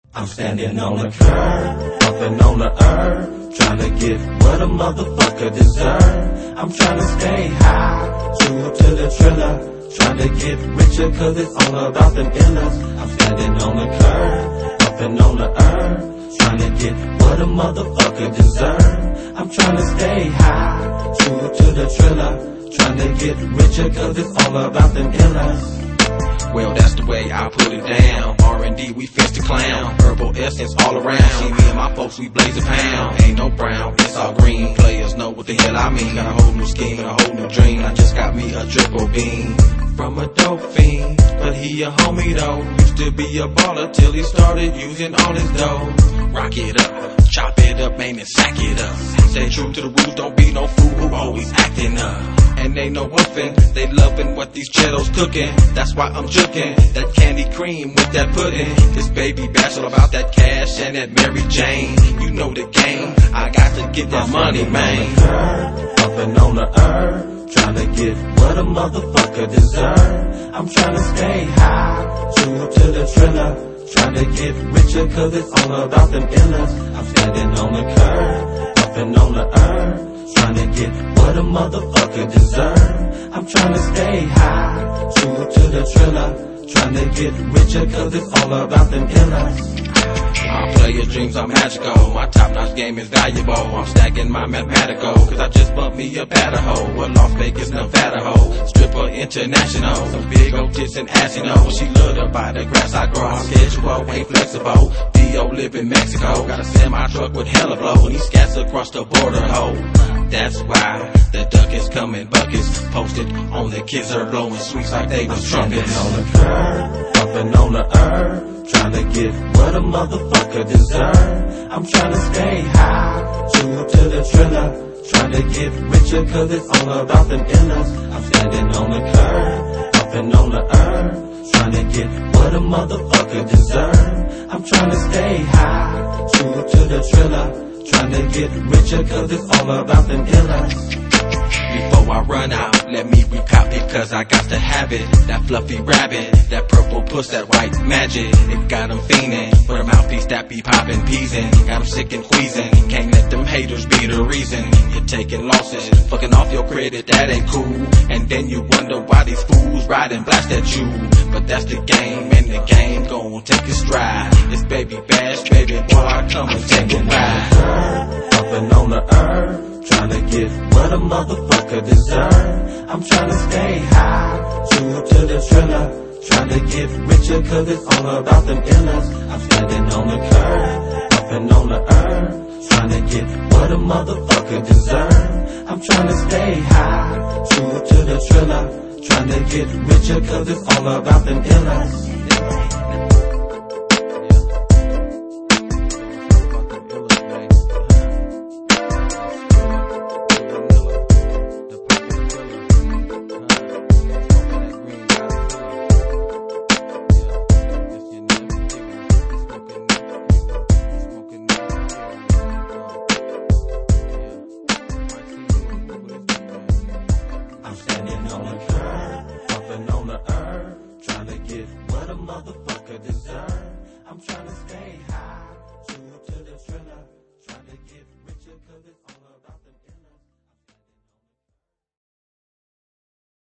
I'm standing on the curb, puffing on the herb, trying to get what a motherfucker deserve. I'm trying to stay high, true to the thriller, trying to get richer cause it's all about them illers. I'm standing on the curb, puffing on the herb, trying to get what a motherfucker deserve. I'm trying to stay high, true to the thriller, trying to get richer cause it's all about them illers. Well, that's the way I put it down. R&D, we fix the clown. Herbal essence all around. See me and my folks, we blaze a pound. Ain't no brown, it's all green. Players know what the hell I mean. Got a whole new scheme, a whole new dream. I just got me a triple beam from a dope fiend, but he a homie though. Used to be a baller till he started using all his dough. Rock it up, chop it up, man, and sack it up. Stay true to the rules, don't be no fool who always acting up. And they no woofing, they loving what these Cheetos cooking. That's why I'm juking that candy cream with that pudding. This baby bash all about that cash and that Mary Jane. You know the game, I got to get that money, man. Puffing on the herb, trying to get what a motherfucker deserve. I'm trying to stay high, true to the thriller, trying to get richer cause it's all about them illers. I'm standing on the curb, puffing on the herb, trying to get what a motherfucker deserve. I'm trying to stay high, true to the thriller, trying to get richer cause it's all about them illers. Our player dreams are magical, my top-notch game is valuable. I'm stacking my mathematical, cause I just bumped me a batter hoe. A Las Vegas, Nevada hoe, stripper international. Some big old tits and ass, you know. She love to buy the grass I grow, our schedule ain't flexible. D.O. live in Mexico, got a semi-truck with hella blow, and he scats across the border, ho. That's why the duck is coming buckets, posted on the kids are blowing sweets like they was trumpets. On the curb, puffing on the herb, trying to get what a motherfucker deserve. I'm trying to stay high, true to the thriller, trying to get richer cause it's all about them illers. I'm standing on the curb, puffing on the herb, trying to get what a motherfucker deserve. I'm trying to stay high, true to the thriller, trying to get richer cause it's all about them illers. Before I run out, let me recount it cause I got to have it. That fluffy rabbit, that purple puss, that white magic. It got them fiending for a mouthpiece that be popping peasing. Got them sick and queasing, can't let them haters be the reason. You're taking losses, fucking off your credit, that ain't cool. And then you wonder why these fools ride and blast at you. But that's the game, and the game gon' take a stride. It's baby bash, baby boy, come and take a ride. Puffing on the herb, trying to get what a motherfucker deserve. I'm trying to stay high, true to the thriller, trying to get richer cause it's all about them illers. I'm standing on the curb, puffing on the herb, trying to get what a motherfucker deserve. I'm trying to stay high, true to the thriller, trying to get richer cause it's all about them illers. I'm standing on the curb, puffing on the herb, trying to get what a motherfucker deserve. I'm trying to stay